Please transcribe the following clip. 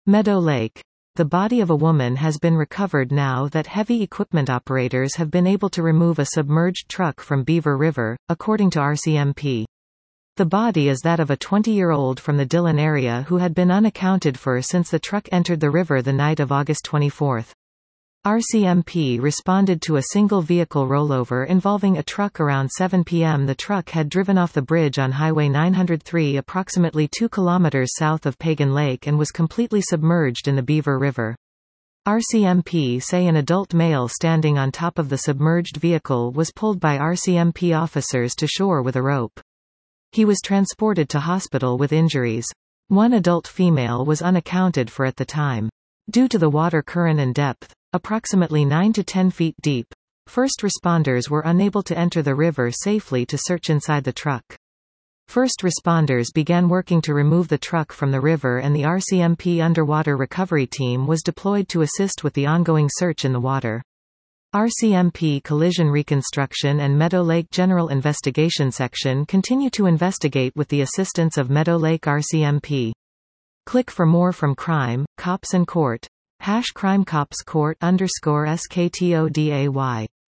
Meadow Lake. The body of a woman has been recovered now that heavy equipment operators have been able to remove a submerged truck from Beaver River, according to RCMP. The body is that of a 20-year-old from the Dillon area who had been unaccounted for since the truck entered the river the night of August 24. RCMP responded to a single vehicle rollover involving a truck around 7 p.m. The truck had driven off the bridge on Highway 903 approximately 2 kilometers south of Pagan Lake and was completely submerged in the Beaver River. RCMP say an adult male standing on top of the submerged vehicle was pulled by RCMP officers to shore with a rope. He was transported to hospital with injuries. One adult female was unaccounted for at the time. Due to the water current and depth, approximately 9 to 10 feet deep, first responders were unable to enter the river safely to search inside the truck. First responders began working to remove the truck from the river, and the RCMP underwater recovery team was deployed to assist with the ongoing search in the water. RCMP Collision Reconstruction and Meadow Lake General Investigation Section continue to investigate with the assistance of Meadow Lake RCMP. Click for more from Crime, Cops and Court. #CrimeCopsCourt_SKTODAY